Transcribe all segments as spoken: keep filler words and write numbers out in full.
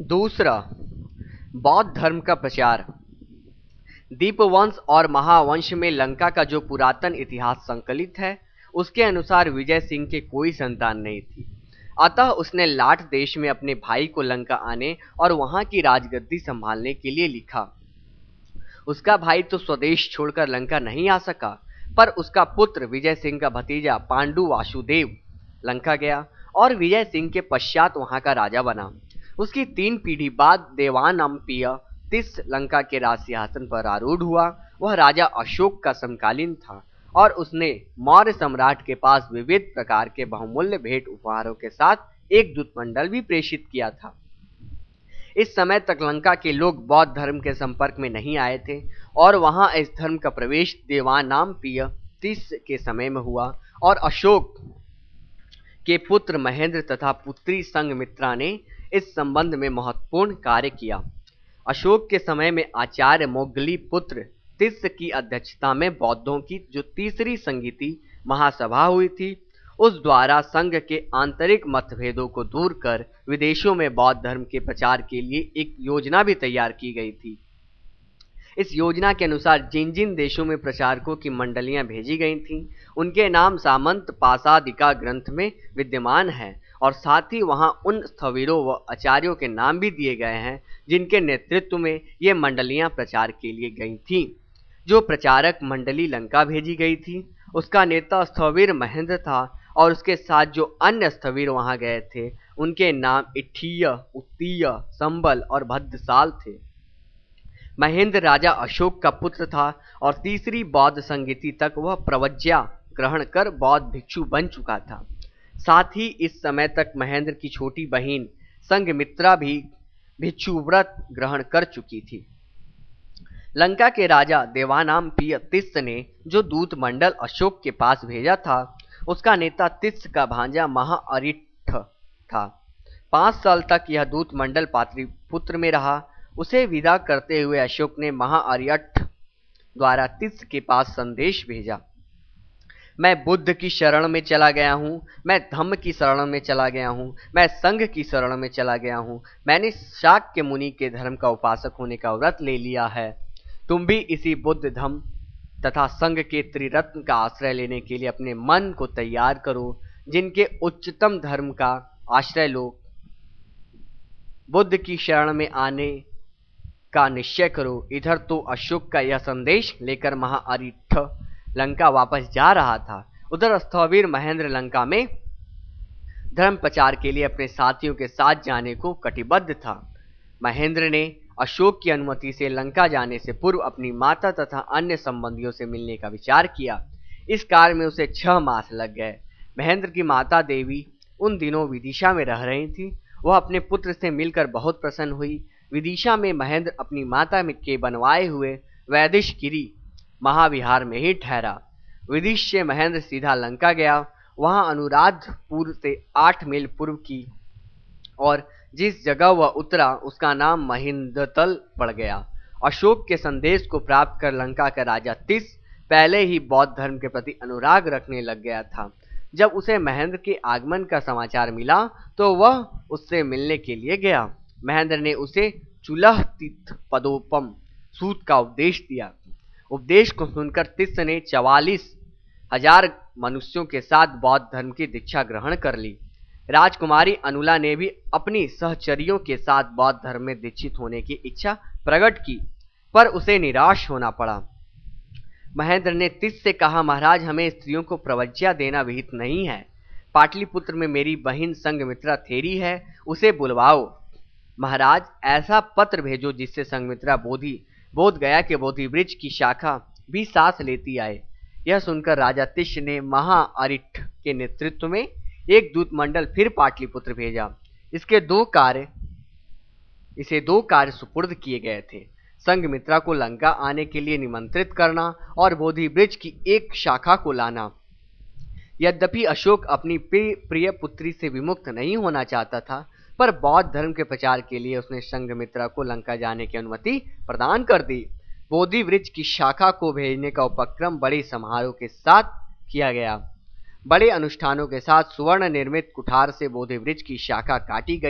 दूसरा, बौद्ध धर्म का प्रचार। दीपवंश और महावंश में लंका का जो पुरातन इतिहास संकलित है, उसके अनुसार विजय सिंह के कोई संतान नहीं थी। अतः उसने लाट देश में अपने भाई को लंका आने और वहां की राजगद्दी संभालने के लिए लिखा। उसका भाई तो स्वदेश छोड़कर लंका नहीं आ सका, पर उसका पुत्र विजय सिंह का भतीजा पांडु वासुदेव लंका गया और विजय सिंह के पश्चात वहां का राजा बना। उसकी तीन पीढ़ी बाद देवानंपिय तिस लंका के राज सिंहासन पर आरूढ़ हुआ। वह राजा अशोक का समकालीन था और उसने मौर्य सम्राट के पास विविध प्रकार के बहुमूल्य भेंट उपहारों के साथ एक दूतमंडल भी प्रेषित किया था। इस समय तक लंका के लोग बौद्ध धर्म के संपर्क में नहीं आए थे और वहां इस धर्म का प्रवेश देवानांपिय तिस के समय में हुआ और अशोक के पुत्र महेंद्र तथा पुत्री संघमित्रा ने इस संबंध में महत्वपूर्ण कार्य किया। अशोक के समय में आचार्य मोगली पुत्र तिस की अध्यक्षता में बौद्धों की जो तीसरी संगीति महासभा हुई थी, उस द्वारा संघ के आंतरिक मतभेदों को दूर कर विदेशों में बौद्ध धर्म के प्रचार के लिए एक योजना भी तैयार की गई थी। इस योजना के अनुसार जिन जिन देशों में प्रचारकों की मंडलियां भेजी गई थीं, उनके नाम सामंत पासादिका ग्रंथ में विद्यमान है और साथ ही वहां उन स्थविरों व आचार्यों के नाम भी दिए गए हैं जिनके नेतृत्व में ये मंडलियां प्रचार के लिए गई थीं। जो प्रचारक मंडली लंका भेजी गई थी, उसका नेता स्थविर महेंद्र था और उसके साथ जो अन्य स्थविर वहां गए थे, उनके नाम इठीय, उत्तीय, संबल और भद्रसाल थे। महेंद्र राजा अशोक का पुत्र था और तीसरी बौद्ध संगीति तक वह प्रवज्ञा ग्रहण कर बौद्ध भिक्षु बन चुका था। साथ ही इस समय तक महेंद्र की छोटी बहन संघमित्रा भी भिक्षु व्रत ग्रहण कर चुकी थी। लंका के राजा देवानांपिय तिस ने जो दूत मंडल अशोक के पास भेजा था, उसका नेता तिस का भांजा महाअरिष्ठ था। पांच साल तक यह दूत मंडल पाटलिपुत्र में रहा। उसे विदा करते हुए अशोक ने महाअरिष्ठ द्वारा तिस के पास संदेश भेजा, मैं बुद्ध की शरण में चला गया हूँ, मैं धम्म की शरण में चला गया हूँ, मैं संघ की शरण में चला गया हूँ। मैंने शाक्य मुनि के धर्म का उपासक होने का व्रत ले लिया है। तुम भी इसी बुद्ध धम्म तथा संघ के त्रिरत्न का आश्रय लेने के लिए अपने मन को तैयार करो, जिनके उच्चतम धर्म का आश्रय लो। बुद्ध की शरण में आने का निश्चय करो। इधर तो अशोक का यह संदेश लेकर महाअरिष्ठ लंका वापस जा रहा था, उधर स्थविर महेंद्र लंका में धर्म प्रचार के लिए अपने साथियों के साथ जाने को कटिबद्ध था। महेंद्र ने अशोक की अनुमति से लंका जाने से पूर्व अपनी माता तथा अन्य संबंधियों से मिलने का विचार किया। इस कार्य में उसे छह मास लग गए। महेंद्र की माता देवी उन दिनों विदिशा में रह रही थी। वह अपने पुत्र से मिलकर बहुत प्रसन्न हुई। विदिशा में महेंद्र अपनी माता के बनवाए हुए वैदिशगिरी महाविहार में ही ठहरा। विदिश से महेंद्र सीधा लंका गया। वहां अनुराधपुर से आठ मील पूर्व की और जिस जगह वह उतरा उसका नाम महिंदतल पड़ गया। अशोक के संदेश को प्राप्त कर लंका का राजा तिस पहले ही बौद्ध धर्म के प्रति अनुराग रखने लग गया था। जब उसे महेंद्र के आगमन का समाचार मिला तो वह उससे मिलने के लिए गया। महेंद्र ने उसे चुलह तीर्थ पदोपम सूत का उपदेश दिया। उपदेश को सुनकर तिस ने चवालीस हजार मनुष्यों के साथ बौद्ध धर्म की दीक्षा ग्रहण कर ली। राजकुमारी अनुला ने भी अपनी सहचरियों के साथ बौद्ध धर्म में दीक्षित होने की इच्छा प्रकट की, पर उसे निराश होना पड़ा। महेंद्र ने तिस से कहा, महाराज, हमें स्त्रियों को प्रवज्ञा देना विहित नहीं है। पाटलिपुत्र में मेरी बहन संघमित्रा थेरी है, उसे बुलवाओ। महाराज, ऐसा पत्र भेजो जिससे संघमित्रा बोधि बोध गया कि बोधि वृक्ष की शाखा भी सांस लेती आए। यह सुनकर राजा तिस ने महाअरिष्ठ के नेतृत्व में एक दूत मंडल फिर पाटलिपुत्र भेजा। इसके दो कार्य इसे दो कार्य सुपुर्द किए गए थे, संघमित्रा को लंका आने के लिए निमंत्रित करना और बोधि वृक्ष की एक शाखा को लाना। यद्यपि अशोक अपनी प्रिय पुत्री से विमुक्त नहीं होना चाहता था, पर बौद्ध धर्म के प्रचार के लिए उसने संघमित्रा को लंका जाने की अनुमति प्रदान कर दी। बोधि वृक्ष की शाखा को भेजने का उपक्रम बड़े समारोह के साथ किया गया। बड़े अनुष्ठानों के साथ सुवर्ण निर्मित कुठार से बोधि वृक्ष की शाखा काटी गई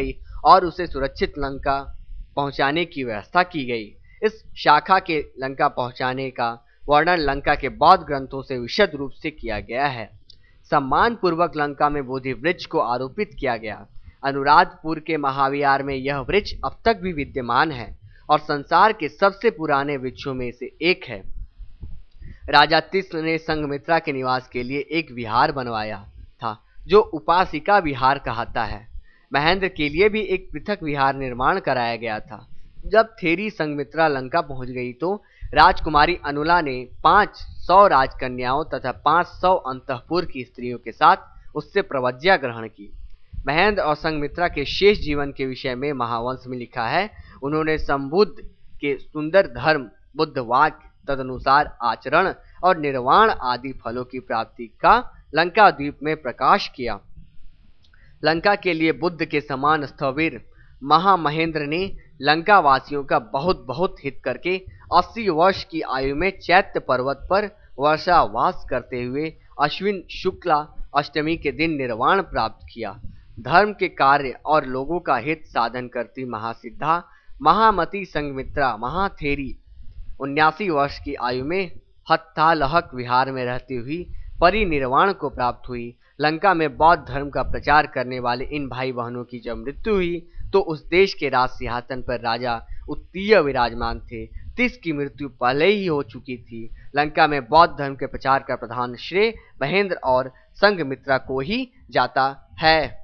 और उसे सुरक्षित लंका पहुंचाने की व्यवस्था की गई। इस शाखा के लंका पहुंचाने का वर्णन लंका के बौद्ध ग्रंथों से विशद रूप से किया गया है। सम्मान पूर्वक लंका में बोधि वृक्ष को आरोपित किया गया। अनुराधपुर के महाविहार में यह वृक्ष अब तक भी विद्यमान है और संसार के सबसे पुराने वृक्षों में से एक है। राजा तिस्र ने संघमित्रा के निवास के लिए एक विहार बनवाया था जो उपासिका विहार कहलाता है। महेंद्र के लिए भी एक पृथक विहार निर्माण कराया गया था। जब थेरी संघमित्रा लंका पहुंच गई तो राजकुमारी अनुला ने पांच सौ राजकन्याओं तथा पांच सौ अंतःपुर की स्त्रियों के साथ उससे प्रवज्ञा ग्रहण की। महेंद्र और संघमित्रा के शेष जीवन के विषय में महावंश में लिखा है, उन्होंने संबुद्ध के सुंदर धर्म, बुद्ध वाक्य, तदनुसार आचरण और निर्वाण आदि फलों की प्राप्ति का लंका द्वीप में प्रकाश किया। लंका के लिए बुद्ध के समान स्थविर महामहेंद्र ने लंका वासियों का बहुत बहुत हित करके अस्सी वर्ष की आयु में चैत्य पर्वत पर वर्षावास करते हुए अश्विन शुक्ला अष्टमी के दिन निर्वाण प्राप्त किया। धर्म के कार्य और लोगों का हित साधन करती महासिद्धा महामती संघमित्रा महाथेरी उन्यासी वर्ष की आयु में हत्थालहक विहार में रहती हुई परिनिर्वाण को प्राप्त हुई। लंका में बौद्ध धर्म का प्रचार करने वाले इन भाई बहनों की जब मृत्यु हुई तो उस देश के राज सिंहासन पर राजा उत्तीय विराजमान थे। तिस की मृत्यु पहले ही हो चुकी थी। लंका में बौद्ध धर्म के प्रचार का प्रधान श्रेय महेंद्र और संघमित्रा को ही जाता है।